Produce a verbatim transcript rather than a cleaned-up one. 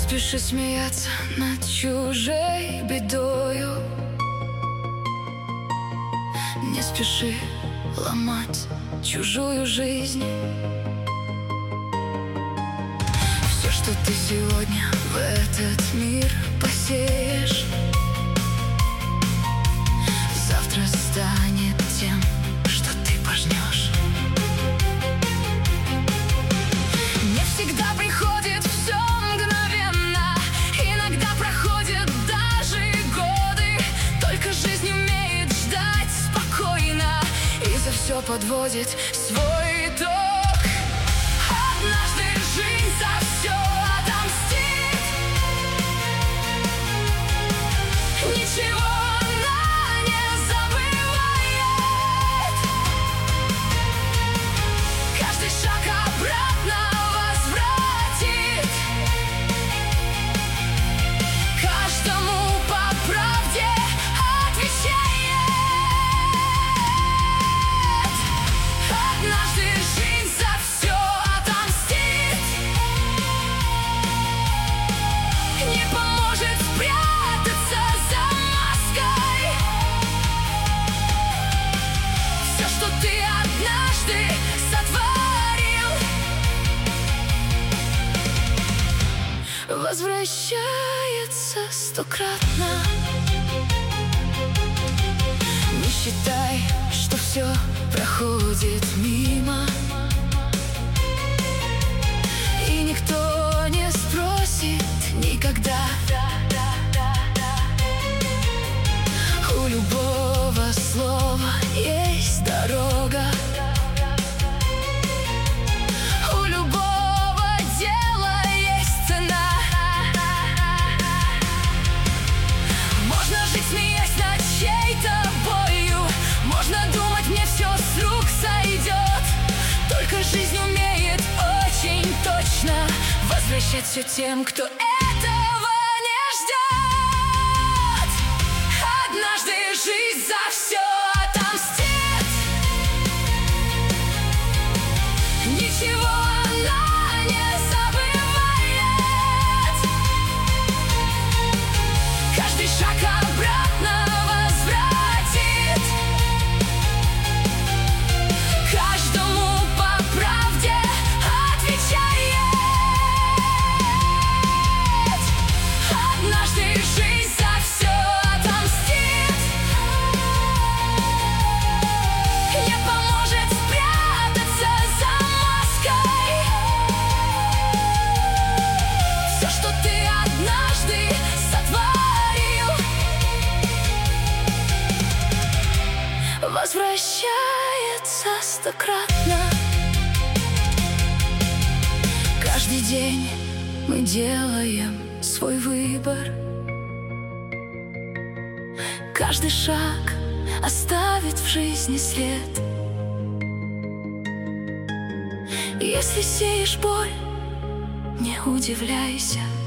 спеши смеяться над чужой бедою, не спеши ломать чужую жизнь. Все, что ты сегодня в этот мир посеешь, завтра станет тем, что ты пожнешь. Не всегда приходит все мгновенно, иногда проходят даже годы. Только жизнь умеет ждать спокойно и за все подводит свой итог. Однажды жизнь за все отомстит. Ничего она не забывает. Каждый шаг обратно возвратит. Каждому по правде отвечает. Однажды жизнь за все отомстит. Не поможет спрятаться за маской. Все, что ты однажды сотворил, возвращается стократно. Не считай, что все проходит мимо, и никто не спросит никогда. У любого слова есть дорога, у любого дела есть цена. Можно жить, смеясь над чьей-то болью, можно думать, мне все с рук сойдет. Только жизнь умеет очень точно возвращать все тем, кто этого не ждет. Однажды жизнь за все отомстит. Ничего она не забывает. Каждый шаг обратно возвратит. Каждому по правде отвечает. Однажды жизнь за все отомстит. Не поможет спрятаться за маской. Все, что ты однажды сотворил, возвращается стократно. Каждый день мы делаем свой выбор. Каждый шаг оставит в жизни след. Если сеешь боль, не удивляйся.